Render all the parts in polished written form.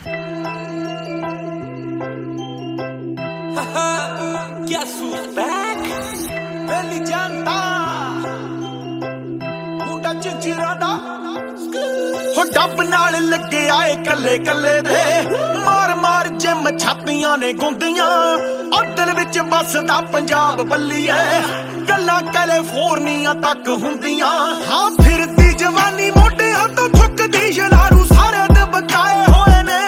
Guess who's back? Belly Janta Muda Chichirada Ho dab naal lage aaye kalle kalle de maar maar jim chhapiyan ne gundiyan aur dil vich basda Punjab balliye ਗੱਲਾਂ California ਤੱਕ ਹੁੰਦੀਆਂ ਹਾਂ ਫਿਰਦੀ ਜਵਾਨੀ ਮੋਢਿਆਂ ਤੋਂ ਥੁੱਕਦੀ ਸ਼ਲਾਰੂ ਸਾਰੇ ਦਬਕਾਏ ਹੋਏ ਨੇ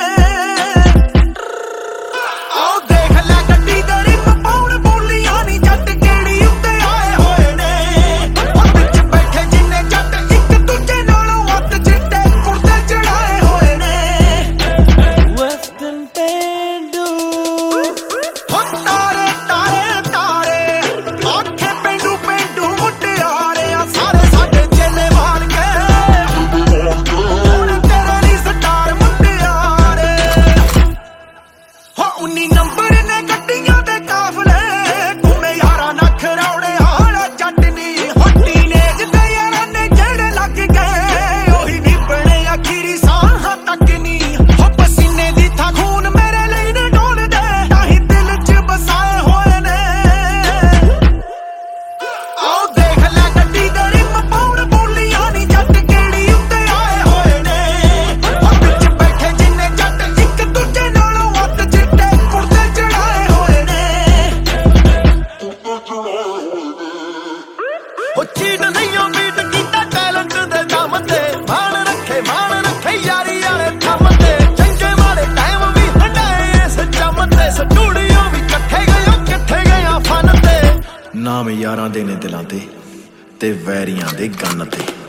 ਆਓ ਦੇਖ ਲੈ ਗੱਡੀ ਦੇ ਰਿਮ ਪਾਉਣ ਬੋਲੀਆਂ ਨੀ ਜੱਟ ਕਿਹੜੀ ਉੱਤੇ ਆਏ ਹੋਏ ਨੇ ਉਹ ਵਿੱਚ ਬੈਠੇ ਜਿੰਨੇ ਜੱਟ ਇੱਕ ਦੂਜੇ ਨਾਲੋਂ ਵੱਧ ਚਿੱਟੇ ਕੁੜਤੇ ਚੜਾਏ ਹੋਏ ਨੇ ਵੈਸਟਰਨ ਪੇਂਡੂ ਹੋ ਤਾਰੇ ਤਾਰੇ ਤਾਰੇ ਆਖੇ ਉਨੀ ਨੰਬਰ ਨੇ ਗੱਡੀਆਂ ਦੇ ਕਾਫਲੇ ਘੁੰਮੇ ਯਾਰਾਂ ਨੱਖ ਰੌੜੇ ਹਾਲਾ ਚਟਨੀ ਹੱਟੀ ਨੇ ਜਿੱਤੇ ਯਾਰਾਂ ਨੇ ਜਿਹੜੇ ਲੱਗ ਗਏ ਉਹੀ ਨਹੀਂ ਬਣੇ ਅਖੀਰੀ ਸਾਹਾਂ ਤੱਕ ਨਹੀਂ ਹੋ ਪਸੀਨੇ ਦੀ ਥਾਂ ਖੂਨ ਮੇਰੇ ਲਈ ਨੇ ਡੋਲਦੇ ਤਾਂ ਹੀ ਦਿਲ 'ਚ ਬਸਾਏ ਹੋਏ ਨੇ ਆਓ ਦੇਖ ਲੈ ਗੱਡੀ ਦੇ ਰਿਮ ਪਾਉਣ ਬੋਲੀਆਂ ਨੀ ਜੱਟ ਕਿਹੜੀ ਉੱਤੇ ਆਏ ਹੋਏ ਨੇ ਉਹ ਵਿੱਚ ਬੈਠੇ ਜਿੰਨੇ ਜੱਟ ਇੱਕ ਦੂਜੇ ਨਾਲੋਂ ਵੱਧ ਚਿੱਟੇ ਚੀਟ ਨਹੀਂ ਮੀਟ ਕੀਤਾ ਟੈਲੈਂਟ ਦੇ ਦਮ ਤੇ ਮਾਣ ਰੱਖੇ ਯਾਰੀ ਵਾਲੇ ਥੰਮ ਤੇ ਚੰਗੇ ਮਾੜੇ ਟਾਈਮ ਵੀ ਹਟਾਏ ਇਸ ਜੰਮ ਤੇ ਸਟੂਡੀਓ ਵੀ ਇਕੱਠੇ ਗਏ ਫਨ ਤੇ ਨਾਮ ਯਾਰਾਂ ਦੇ ਨੇ ਦਿਲਾਂ ਤੇ ਵੈਰੀਆਂ ਦੇ ਗੰਨ ਤੇ